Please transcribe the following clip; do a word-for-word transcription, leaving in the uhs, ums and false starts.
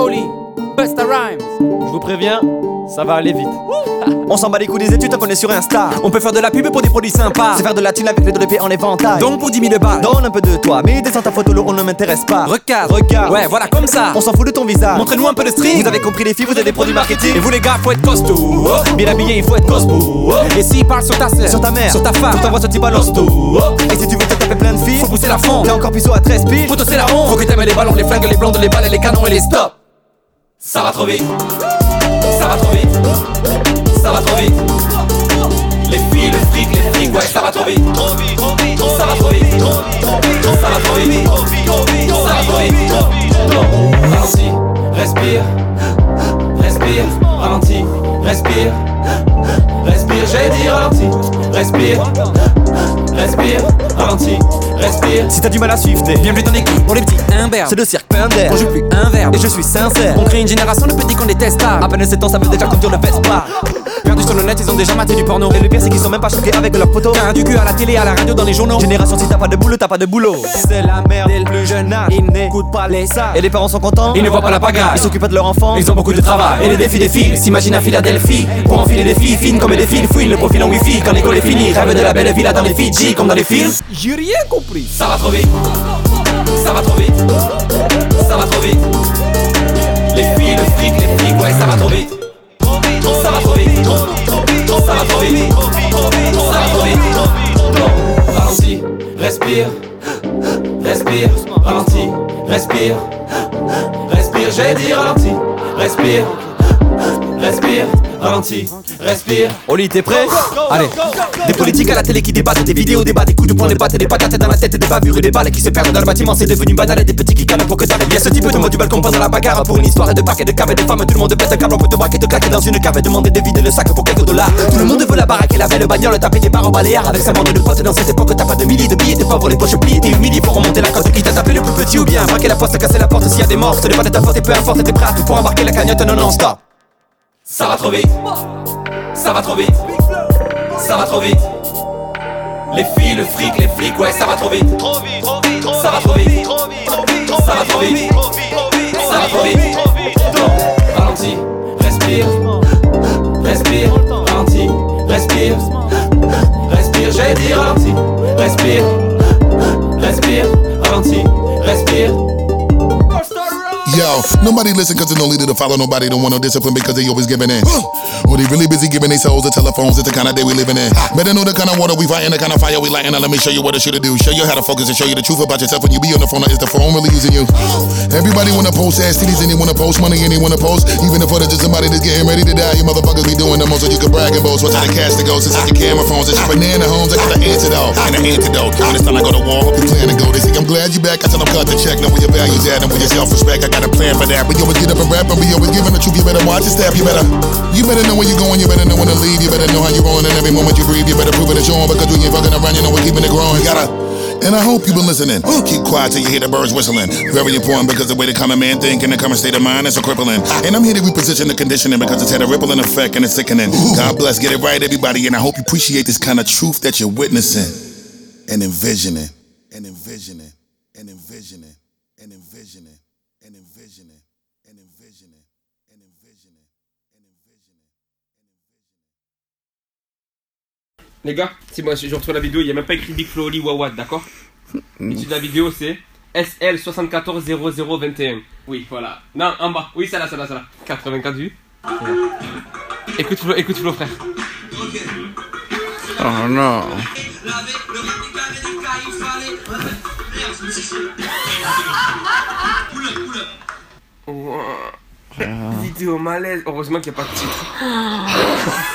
Flowly, Busta Rhymes. Je vous préviens, ça va aller vite. On s'en bat les coups des études tant qu'on est sur Insta. On peut faire de la pub pour des produits sympas. C'est faire de la thune avec les deux en éventail. Donc pour dix mille balles, donne un peu de toi, mais descends ta photo, l'eau on ne m'intéresse pas. Regarde, regarde, ouais voilà comme ça. On s'en fout de ton visage, montrez-nous un peu de string. Vous avez compris les filles, vous êtes des produits marketing. Et vous les gars, faut être costaud. Bien habillé, il faut être costaud. Et s'il parle sur ta sœur, sur ta mère, sur ta femme, faut t'envoyer ce type à l'hosto. Et si tu veux te taper plein de filles, faut pousser la fond. T'es encore puceau à treize piles, faut tosser la honte. Faut que t'aimes les ballons, les flingues, les blondes, les balles, les canons et les stops. Ça va trop vite. Ça va trop vite. Ça va trop vite. Les filles, le fric, les frics, ouais, ça va trop vite. Ça va trop vite. Ça va trop vite. Ça va trop vite. Ralentis, respire. Respire, ralentis, respire. Respire, j'ai dit ralentis. Respire. Respire, ralentis, respire. Si t'as du mal à suivre, t'es bienvenue dans l'équipe. Pour les petits imberbes, c'est le cirque Pinder. On joue plus un verbe, et je suis sincère. On crée une génération de petits qu'on déteste pas. À peine sept ans, ça veut déjà conduire le Vespa. Perdu sur le net, ils ont déjà maté du porno. Et le pire, c'est qu'ils sont même pas choqués avec leurs potos. T'as du cul à la télé, à la radio, dans les journaux. Génération, si t'as pas de boulot, t'as pas de boulot. C'est la merde dès le plus jeune âge. Ils n'écoutent pas les sages. Et les parents sont contents, ils ne voient pas la pagaille. Ils s'occupent pas de leur enfant, ils ont beaucoup de travail. Et les défis défilent, s'imagine à Philadelphie. Pour enfiler des filles fines comme des fils. Fouine le profil en wifi quand l'école est finie. Rêve de la belle villa dans les Fidji comme dans les films. J'ai rien compris. Ça va trop vite. Ça va trop vite. Ça va trop vite. Les filles, le fric, les flics, ouais, ça va trop vite. Ça va trop vite. Ça va trop vite. Ça va trop vite. Ralentis, respire. Respire, ralentis, respire. Respire, j'ai dit ralentis. Respire. Respire, ralentis, respire. Oli, t'es prêt? Allez. Des politiques à la télé qui débattent, des vidéos débat, des coups de poing, des battes, des patates dans la tête, des bavures et des balles qui se perdent dans le bâtiment. C'est devenu banal et des petits qui calent pour que t'arrives. Y'a ce type de mot du balcon pendant la bagarre pour une histoire de paquets de caves et des femmes. Tout le monde pète un câble, on peut te braquer, te claquer dans une cave et demander de vider le sac pour quelques dollars. Tout le monde veut la baraque et la belle bagnole, taper des barres en baléares avec sa bande de potes. Dans cette époque, t'as pas de milliers de billets, t'es pauvre, les poches pliées, t'es humilié pour remonter la côte. Qui t'a tapé le plus petit ou bien braquer la poste, casser la porte s'il y a des morts. Ce n'est pas de ta faute et peu importe, t'es prêt à tout pour embarquer la cagnotte, non non stop. Ça va trop vite. Ça va trop vite. Ça va trop vite. Les filles, le fric, les flics, ouais, ça va trop vite. Ça va trop vite. Ça va trop vite. Ça va trop vite. Ralentis, respire. Respire, ralentis, respire. Respire, j'ai dit ralentis. Respire. Respire, ralentis, respire. Yo, nobody listen cause there's no leader to follow. Nobody don't want no discipline because they always giving in. Or they really busy giving their souls to telephones. It's the kind of day we living in. Better know the kind of water we fighting, the kind of fire we lighting. Now let me show you what I should do. Show you how to focus and show you the truth about yourself. When you be on the phone, or is the phone really using you? Everybody wanna post ass titties and they wanna post money and they wanna post. Even if it's just somebody that's getting ready to die, you motherfuckers be doing the most so you can brag and boast. What's the cash to go? Since it's your camera phones, it's your banana homes. I got the antidote and the antidote. When it's time I go to war, hope you plan to go. They say I'm glad you back. I tell them cut the check. Know where your values at and where your self-respect. I got a plan for that. We always get up and rap and we always giving the truth. You better watch your step. You better, you better know where you're going. You better know when to leave. You better know how you're rolling. And every moment you breathe, you better prove it. It's your own because we ain't fucking around. You know we're keeping it growing. You gotta. And I hope you've been listening. Keep quiet till you hear the birds whistling. Very important because the way the common man think and the common state of mind is so crippling. And I'm here to reposition the conditioning because it's had a rippling effect and it's sickening. God bless, get it right, everybody. And I hope you appreciate this kind of truth that you're witnessing and envisioning. And envisioning. And envisioning. And envisioning. And envisioning. And envisioning. And envisioning. And envisioning. Les gars, si moi je retrouve la vidéo, il n'y a même pas écrit Big Flo Oli Wawad, d'accord? L'issue de la vidéo c'est S L six quatre zéro zéro deux un. Oui, voilà. Non, en bas. Oui, celle-là, celle-là, celle-là. quatre-vingt-quatre vues. Écoute Flo, écoute Flo, frère. Oh non. Wow. Vidéo malaise. Heureusement qu'il n'y a pas de titre.